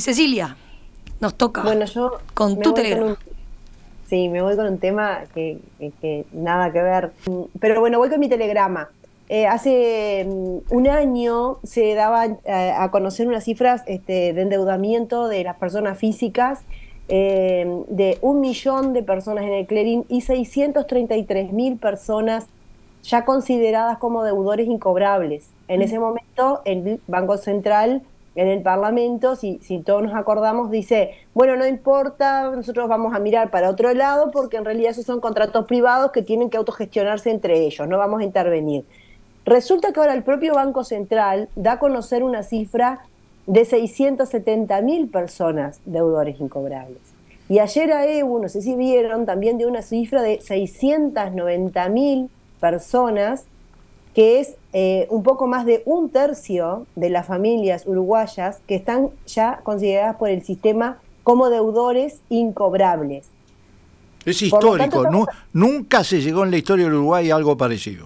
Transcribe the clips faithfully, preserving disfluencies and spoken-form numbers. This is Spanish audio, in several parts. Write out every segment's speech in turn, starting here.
Cecilia, nos toca. Bueno, yo con tu telegrama. Sí, me voy con un tema que, que, que nada que ver. Pero bueno, voy con mi telegrama. Eh, hace um, un año se daban eh, a conocer unas cifras este, de endeudamiento de las personas físicas eh, de un millón de personas en el Clarín y seiscientos treinta y tres mil personas ya consideradas como deudores incobrables. En ese momento, el Banco Central en el Parlamento, si, si todos nos acordamos, dice, bueno, no importa, nosotros vamos a mirar para otro lado porque en realidad esos son contratos privados que tienen que autogestionarse entre ellos, no vamos a intervenir. Resulta que ahora el propio Banco Central da a conocer una cifra de seiscientas setenta mil personas deudores incobrables. Y ayer a E U, no sé si vieron, también dio una cifra de seiscientas noventa mil personas, que es eh, un poco más de un tercio de las familias uruguayas que están ya consideradas por el sistema como deudores incobrables. Es histórico, tanto, estamos... nunca se llegó en la historia del Uruguay a algo parecido.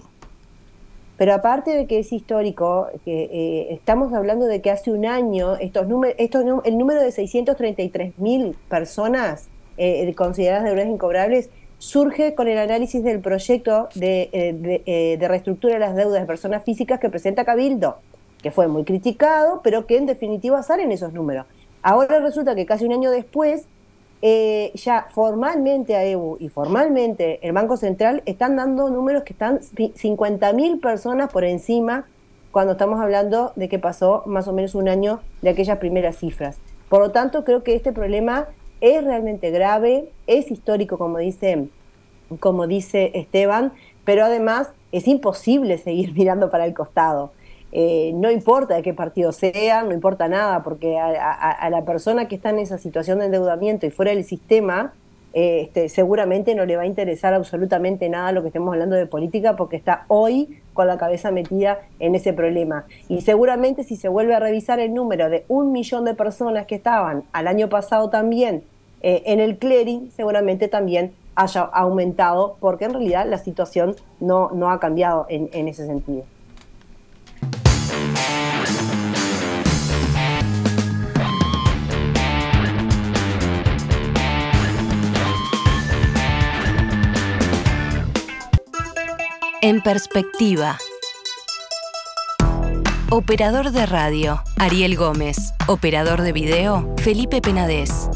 Pero aparte de que es histórico, que eh, estamos hablando de que hace un año estos números, estos, el número de seiscientas treinta y tres mil personas eh, consideradas deudores incobrables surge con el análisis del proyecto de, de, de reestructura de las deudas de personas físicas que presenta Cabildo, que fue muy criticado, pero que en definitiva salen esos números. Ahora resulta que casi un año después, eh, ya formalmente a E U y formalmente el Banco Central están dando números que están cincuenta mil personas por encima cuando estamos hablando de que pasó más o menos un año de aquellas primeras cifras. Por lo tanto, creo que este problema es realmente grave, es histórico, como dice, como dice Esteban, pero además es imposible seguir mirando para el costado. Eh, no importa de qué partido sea, no importa nada, porque a, a, a la persona que está en esa situación de endeudamiento y fuera del sistema, eh, este, seguramente no le va a interesar absolutamente nada lo que estemos hablando de política, porque está hoy con la cabeza metida en ese problema. Y seguramente si se vuelve a revisar el número de un millón de personas que estaban al año pasado también Eh, en el clearing, seguramente también haya aumentado, porque en realidad la situación no, no ha cambiado en, en ese sentido. En perspectiva. Operador de radio, Ariel Gómez. Operador de video, Felipe Penades.